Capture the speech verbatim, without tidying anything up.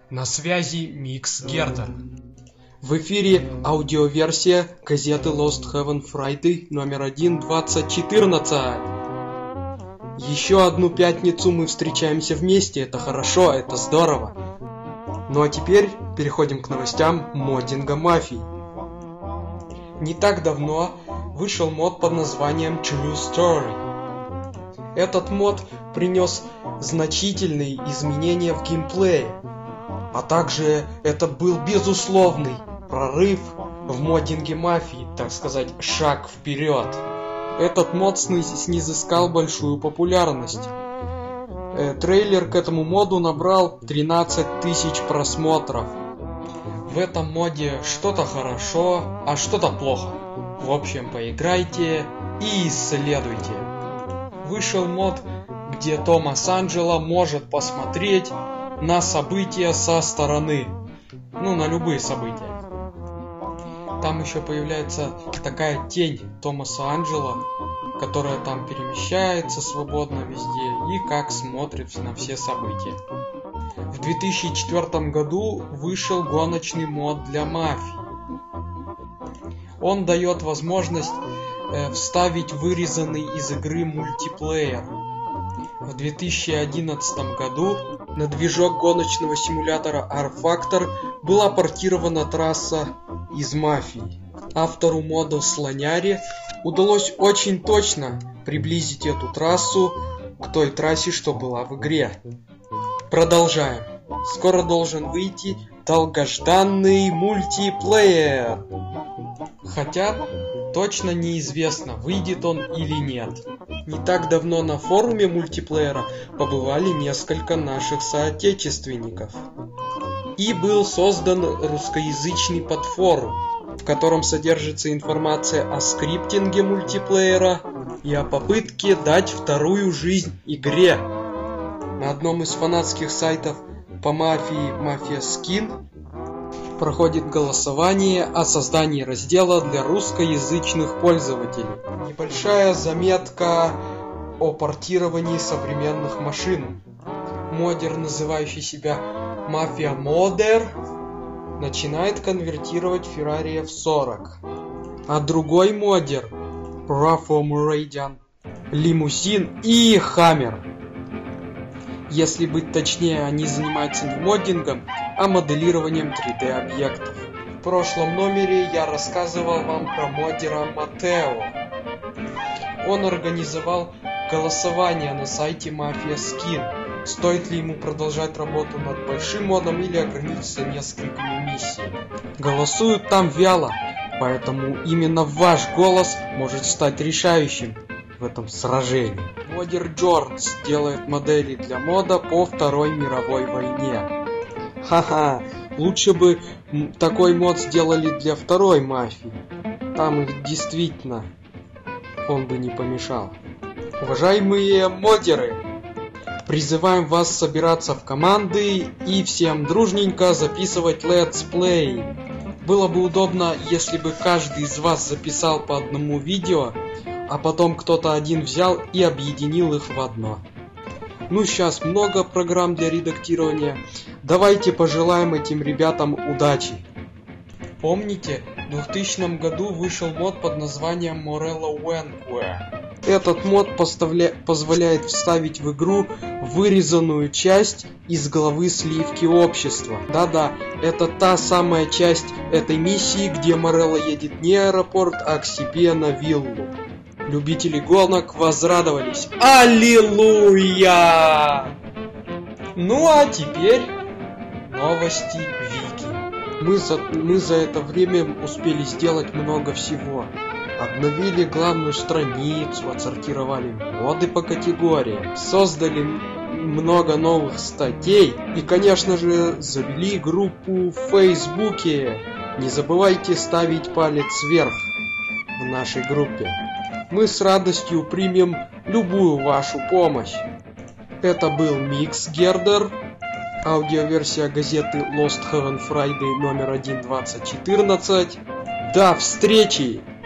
На связи Микс Гердер. В эфире аудиоверсия газеты Lost Heaven Friday номер один двадцать четырнадцать. Еще одну пятницу мы встречаемся вместе, это хорошо, это здорово. Ну а теперь переходим к новостям моддинга мафии. Не так давно вышел мод под названием True Story. Этот мод принес значительные изменения в геймплее, а также это был безусловный прорыв в моддинге мафии, так сказать, шаг вперед. Этот мод снизыскал большую популярность. Э, трейлер к этому моду набрал тринадцать тысяч просмотров. В этом моде что-то хорошо, а что-то плохо. В общем, поиграйте и исследуйте. Вышел мод, где Томас Анджело может посмотреть на события со стороны. Ну, на любые события. Там еще появляется такая тень Томаса Анджело, которая там перемещается свободно везде и как смотрит на все события. В две тысячи четвёртом году вышел гоночный мод для мафии. Он дает возможность э, вставить вырезанный из игры мультиплеер. В две тысячи одиннадцатом году на движок гоночного симулятора R-Factor была портирована трасса из мафии. Автору мода Слоняре удалось очень точно приблизить эту трассу к той трассе, что была в игре. Продолжаем. Скоро должен выйти долгожданный мультиплеер. Хотя точно неизвестно, выйдет он или нет. Не так давно на форуме мультиплеера побывали несколько наших соотечественников. И был создан русскоязычный подфорум, в котором содержится информация о скриптинге мультиплеера и о попытке дать вторую жизнь игре. На одном из фанатских сайтов по мафии Mafia Skin проходит голосование о создании раздела для русскоязычных пользователей. Небольшая заметка о портировании современных машин. Модер, называющий себя Mafia Modder, начинает конвертировать Ferrari эф сорок. А другой модер, Rafo Meridian, лимузин и Хаммер. Если быть точнее, они занимаются не моддингом, а моделированием три дэ объектов. В прошлом номере я рассказывал вам про моддера Матео. Он организовал голосование на сайте Mafia Skin. Стоит ли ему продолжать работу над большим модом или ограничиться несколькими миссиями. Голосуют там вяло, поэтому именно ваш голос может стать решающим в этом сражении. Модер Джордж делает модели для мода по Второй мировой войне. Ха-ха, лучше бы такой мод сделали для второй мафии. Там их действительно он бы не помешал. Уважаемые модеры, призываем вас собираться в команды и всем дружненько записывать летсплей. Было бы удобно, если бы каждый из вас записал по одному видео, а потом кто-то один взял и объединил их в одно. Ну, сейчас много программ для редактирования. Давайте пожелаем этим ребятам удачи. Помните, в двухтысячном году вышел мод под названием Morello Vanquer. Этот мод поставля... позволяет вставить в игру вырезанную часть из главы сливки общества. Да-да, это та самая часть этой миссии, где Морелло едет не в аэропорт, а к себе на виллу. Любители гонок возрадовались. Аллилуйя! Ну а теперь новости Вики. Мы за, мы за это время успели сделать много всего. Обновили главную страницу, отсортировали моды по категориям, создали много новых статей и, конечно же, завели группу в Фейсбуке. Не забывайте ставить палец вверх в нашей группе. Мы с радостью примем любую вашу помощь. Это был Микс Гердер, аудиоверсия газеты Lost Heaven Friday номер один двадцать четырнадцать. До встречи!